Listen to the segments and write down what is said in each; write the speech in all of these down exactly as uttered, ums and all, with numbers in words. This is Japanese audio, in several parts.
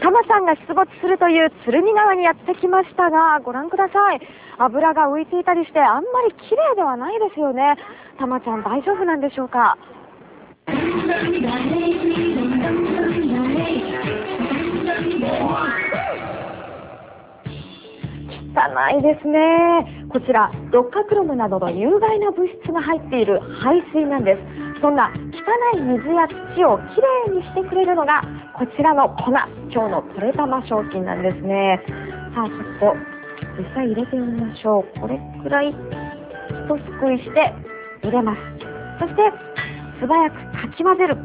タマちゃんが出没するという鶴見川にやってきましたが、ご覧ください。油が浮いていたりして、あんまり綺麗ではないですよね。タマちゃん大丈夫なんでしょうか。汚いですね。こちらドッカクロムなどの有害な物質が入っている排水なんです。そんな汚い水や土をきれいにしてくれるのがこちらの粉。今日のトレタマ商品なんですね。さあちょっと実際入れてみましょう。これくらい一すくいして入れます。そして素早くかき混ぜる。あっ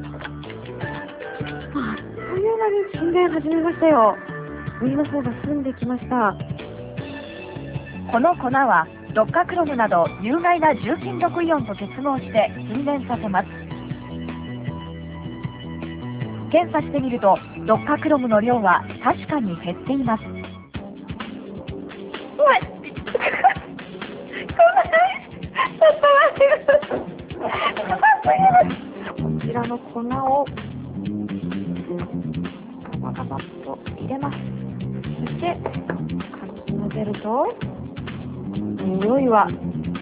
という間に沈殿始めましたよ。上の方が澄んできました。この粉はドッカクロムなど有害な重金属イオンと結合して沈殿させます。検査してみるとドッカクロムの量は確かに減っています。おいこちらの粉をガバガバッと入れます。そしてかき混ぜると匂いは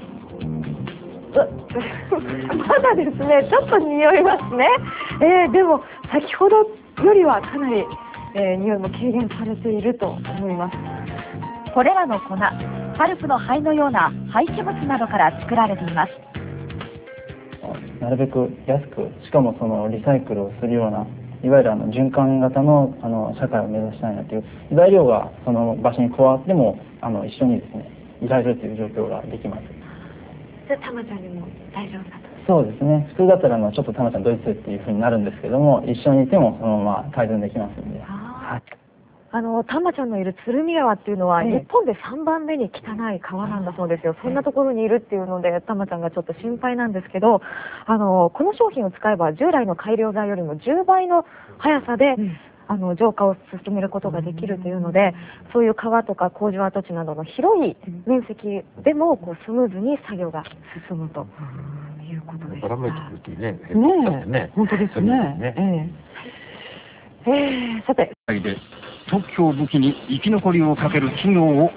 まだですね、ちょっと匂いますね。えー、でも先ほどよりはかなり、えー、匂いも軽減されていると思います。これらの粉、パルプの灰のような廃棄物などから作られています。 なるべく安く、しかもそのリサイクルをするような、いわゆるあの循環型のあの社会を目指したいなという、材料がその場所に加わってもあの一緒にですね、いられるという状況ができます。 じゃあタマちゃんにも大丈夫だと。 そうですね。普通だったらあのちょっとタマちゃんドイツっていうふうになるんですけども、一緒にいてもそのまま改善できますので。はい。 あのタマちゃんのいる鶴見川っていうのは、日本でさんばんめに汚い川なんだそうですよ。そんなところにいるっていうのでタマちゃんがちょっと心配なんですけど、あのこの商品を使えば従来の改良剤よりもじゅうばいの速さで、うん、あの浄化を進めることができるというので、そういう川とか工場跡地などの広い面積でもこうスムーズに作業が進むということでした。 ねえ、 ね、本当ですね。えー、えー、さて。 特許を武器に生き残りをかける企業を追った。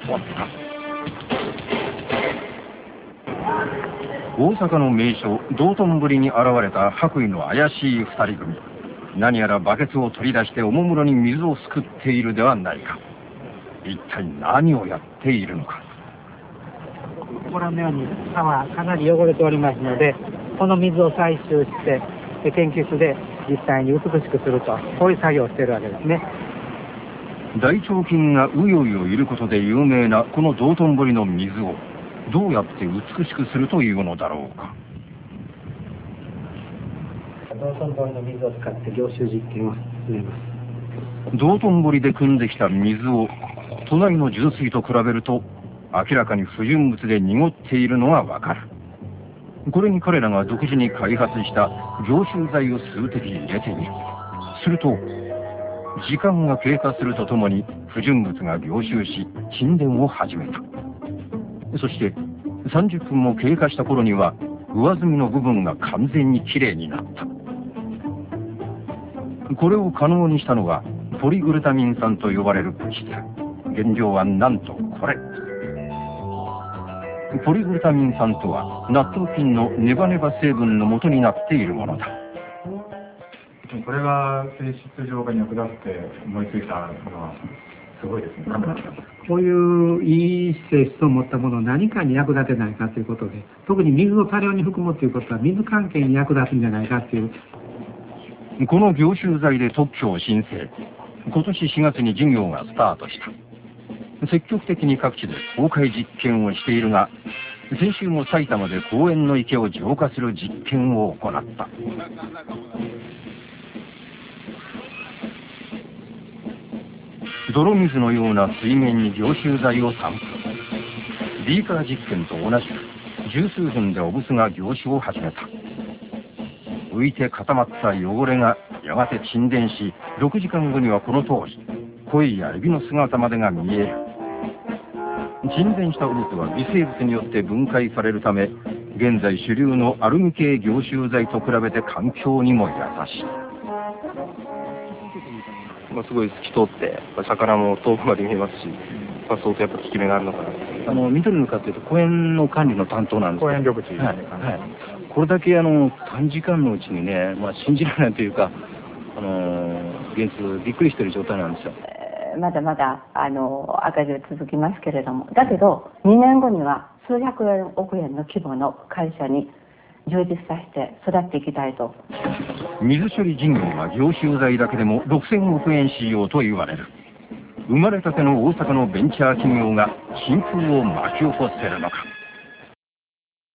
大阪の名所道頓堀に現れた白衣の怪しい二人組。何やらバケツを取り出しておもむろに水をすくっているではないか。一体何をやっているのか。 ご覧のように川かなり汚れておりますので、この水を採集して研究室で実際に美しくすると、こういう作業をしているわけですね。 大腸菌がうようよいることで有名なこの道頓堀の水をどうやって美しくするというのだろうか。 道頓堀の水を使って凝集実験を進めます。 道頓堀で汲んできた水を隣の純水と比べると明らかに不純物で濁っているのがわかる。これに彼らが独自に開発した凝集剤を数滴入れてみる。すると時間が経過するとともに不純物が凝集し沈殿を始めた。そしてさんじゅっぷんも経過した頃には上澄みの部分が完全にきれいになった。これを可能にしたのがポリグルタミン酸と呼ばれる物質。原料はなんとこれ。ポリグルタミン酸とは納豆菌のネバネバ成分の元になっているものだ。 これが性質浄化に役立って思いついたのはすごいですね。 こういういい性質を持ったものを何かに役立てないかということで、特に水を多量に含むということは水関係に役立つんじゃないかという。 この凝集剤で特許を申請。今年しがつに事業がスタートした。積極的に各地で公開実験をしているが、先週も埼玉で公園の池を浄化する実験を行った。泥水のような水面に凝集剤を散布。ビーカー実験と同じく十数分でおぶすが凝集を始めた。浮いて固まった汚れがやがて沈殿し、ろくじかんごにはこの通り鯉やエビの姿までが見える。沈殿した多くは微生物によって分解されるため、現在主流のアルミ系凝集剤と比べて環境にも優しい。 まあ、すごい透き通って、魚も遠くまで見えますし、まあ、相当やっぱ効き目があるのかな。あの、緑の課っていうと公園の管理の担当なんです公園緑地はい。はい。これだけあの、短時間のうちにね、まあ、信じられないというか、あのー、現実びっくりしてる状態なんですよ。 まだまだあの赤字は続きますけれども、だけどにねんごには数百億円の規模の会社に充実させて育っていきたいと。 水処理事業は業種材だけでもろくせんおくえん市場と言われる。生まれたての大阪のベンチャー企業が新風を巻き起こせるのか。